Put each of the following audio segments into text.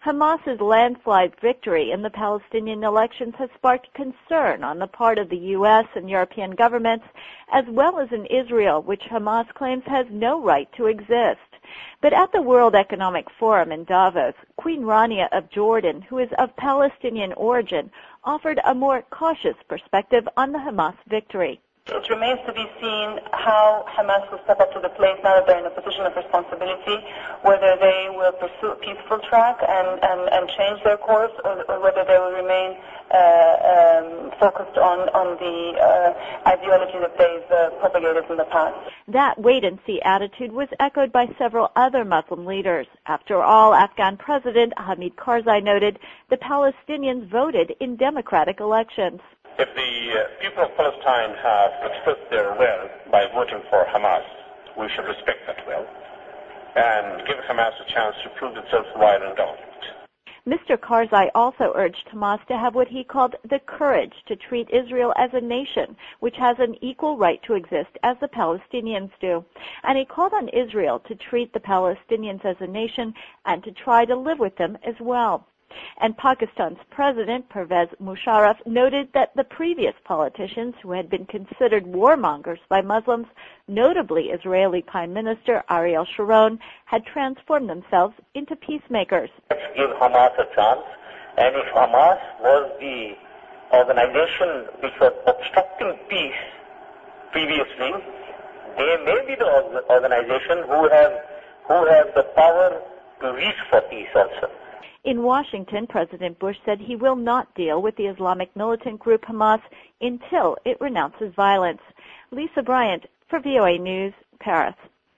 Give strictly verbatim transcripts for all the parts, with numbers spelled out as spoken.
Hamas's landslide victory in the Palestinian elections has sparked concern on the part of the U S and European governments, as well as in Israel, which Hamas claims has no right to exist. But at the World Economic Forum in Davos, Queen Rania of Jordan, who is of Palestinian origin, offered a more cautious perspective on the Hamas victory. It remains to be seen how Hamas will step up to the plate now that they're in a position of responsibility, whether they will pursue a peaceful track and, and, and change their course, or, or whether they will remain uh, um, focused on, on the uh, ideology that they've uh, propagated in the past. That wait-and-see attitude was echoed by several other Muslim leaders. After all, Afghan President Hamid Karzai noted the Palestinians voted in democratic elections. If the uh, people of Palestine have expressed their will by voting for Hamas, we should respect that will and give Hamas a chance to prove itself while in government. Mister Karzai also urged Hamas to have what he called the courage to treat Israel as a nation, which has an equal right to exist as the Palestinians do. And he called on Israel to treat the Palestinians as a nation and to try to live with them as well. And Pakistan's President Pervez Musharraf noted that the previous politicians who had been considered warmongers by Muslims, notably Israeli Prime Minister Ariel Sharon, had transformed themselves into peacemakers. Let's give Hamas a chance, and if Hamas was the organization which was obstructing peace previously, they may be the organization who have, who have the power to reach for peace also. In Washington, President Bush said he will not deal with the Islamic militant group Hamas until it renounces violence. Lisa Bryant for V O A News, Paris.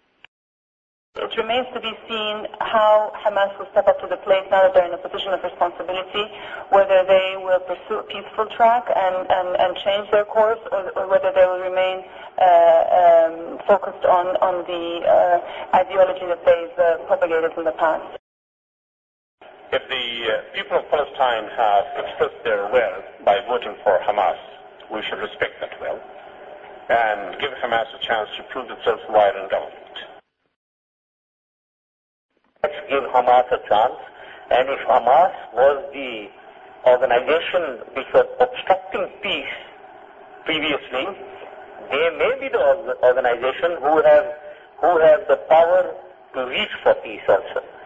It remains to be seen how Hamas will step up to the plate now that they're in a position of responsibility, whether they will pursue a peaceful track and, and, and change their course, or, or whether they will remain uh, um, focused on, on the uh, ideology that they've uh, propagated in the past. If the uh, people of Palestine have expressed their will by voting for Hamas, we should respect that will and give Hamas a chance to prove itself while in government. Let's give Hamas a chance, and if Hamas was the organization which was obstructing peace previously, they may be the organization who have, who have the power to reach for peace also.